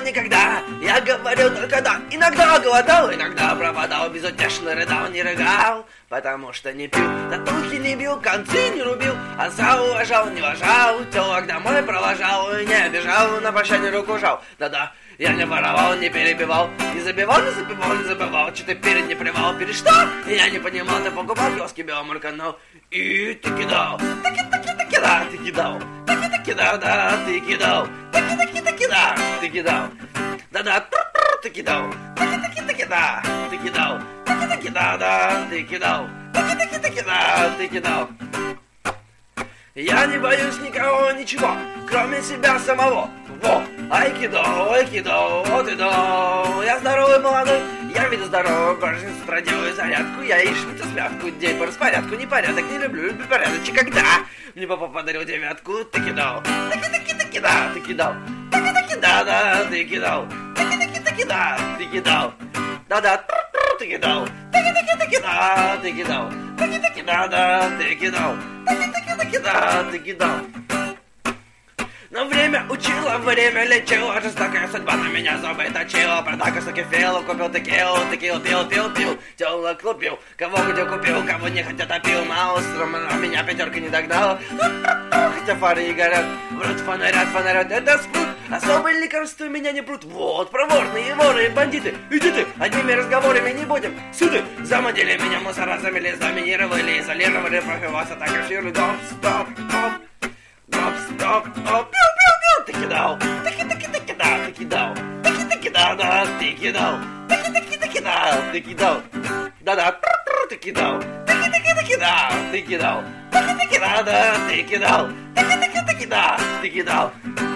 никогда, я говорил только да. Иногда голодал, иногда пропадал, безутешно рыдал, не рыгал, потому что не пил, татухи не бил, концы не рубил, отца уважал, не уважал, телок домой провожал, не обижал, на прощание руку жал. Да-да, я не воровал, не перебивал, не забивал, не забивал, не забывал, что ты перед не плевал, перед что? Я не понимал, ты покупал киоски беломарканал, и ты кидал, таки-таки-таки, да, ты кидал, таки-таки, да, ты кидал, таки-таки-таки, да, ты кидал, да-да, ты кидал, таки-таки-таки, да, ты кидал, таки-таки, да, ты кидал, таки-таки-таки, да, ты кидал. Я не боюсь никого, ничего, кроме себя самого. Во, айкидо, вот и до. Я здоровый, молодой, я виду здоровый, каждый с утра делаю зарядку, я яичницу святку, день по распорядку, непорядок, не люблю порядочек, когда мне папа подарил девятку, ты кидал, таки-таки-таки, да, ты кидал, таки-таки, да, ты кидал, таки-таки-таки, да, ты кидал, да-да, ты кидал, таки-таки-таки, да, ты кидал, таки-таки, да, ты кидал, таки-таки-таки, да, ты кидал. Но время учило, время лечило, жестокая судьба на меня зубы точила. Продал суки филу, купил текилу, пил, телок лупил. Кого где купил, кого не хотя топил. Маустром, а меня пятерка не догнала. Хотя фары и горят, врут фонарят, это спрут. Особые лекарства меня не прут. Вот, проворные воры и бандиты, иди ты, одними разговорами не будем. Суды, замодели меня мусора, замели, заминировали, изолировали, профилась атака, ширли, стоп, ты кидал, таки-таки-таки, да, ты кидал, таки-таки, да, ты кидал, таки-таки-таки, да, ты кидал, да-да, ты кидал, таки-таки-таки, да, ты кидал, таки-таки, да, ты кидал, таки-таки-таки, да, ты кидал.